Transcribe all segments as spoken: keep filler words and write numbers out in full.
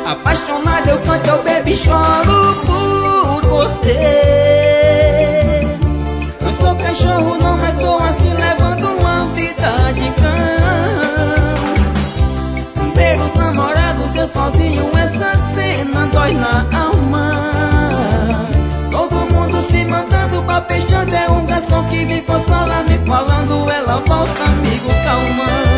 Apaixonado eu canto, eu bebo e choro por você. Não sou cachorro não, mas tô assim levando uma vida de cão. Ver os namorados, eu sozinho, essa cena dói na alma. Todo mundo se mandando pra fechando, é um garçom que me consola, me falando, ela volta, amigo, calma.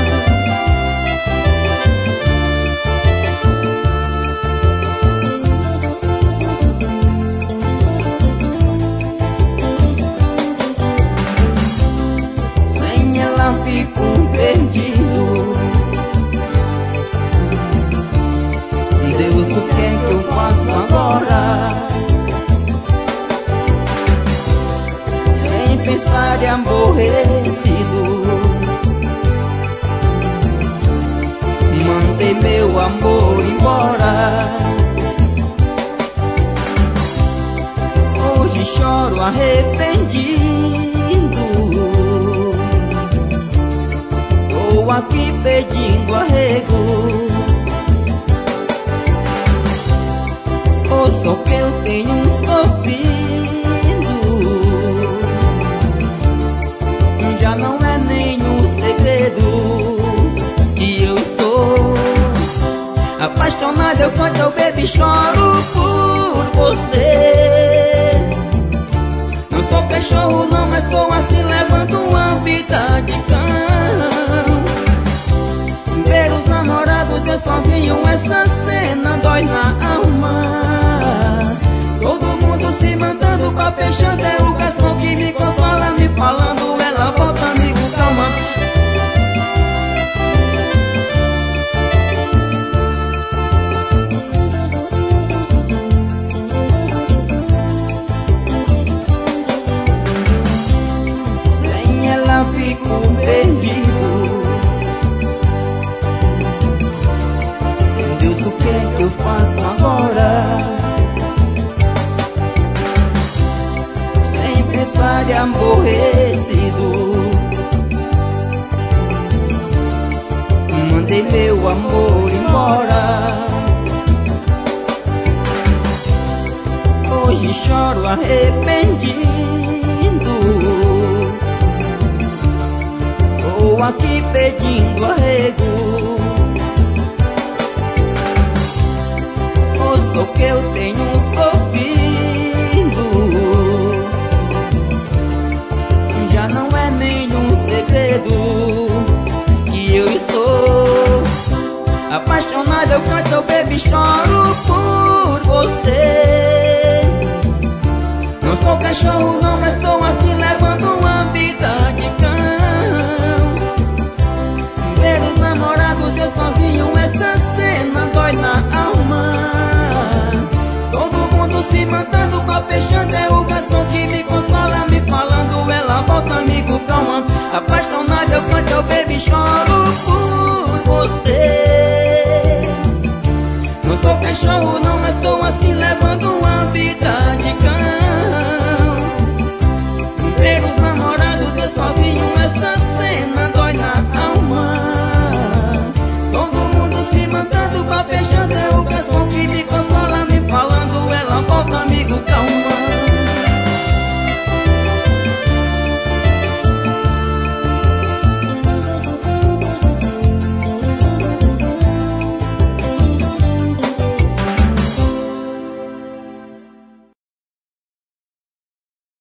Fico perdido. Deus, o que é que eu faço agora? Sem pensar e aborrecido, mandei meu amor embora. Hoje choro arrependido, aqui pedindo arrego. Ouça o que eu tenho sofrido, já não é nenhum segredo que eu estou apaixonado. Eu canto, eu bebo e choro por você. Não sou cachorro não, mas tô assim levando uma vida de cão. Ver os namorados, eu sozinho, essa cena dói na alma. Todo mundo se mandando pra fechando, é o garçom que me consola, me falando, ela volta, amigo, calma. Sem ela fico perdido. Deus, o que é que eu faço agora? Sem pensar e aborrecido, mandei meu amor embora. Hoje choro arrependido, tô aqui pedindo arrego. O que eu tenho sofrido, já não é nenhum segredo que eu estou apaixonado. Eu canto, eu bebo e choro por você. Não sou cachorro não, mas tô assim levando uma vida de cão. Ver os namorados, eu sozinho, essa cena dói na alma. Se mandando pra fechando, é o garçom que me consola, me falando, ela volta, amigo, calma. Apaixonado eu canto, eu bebo e choro por você. Não sou cachorro não, mas tô assim levando uma vida de cão.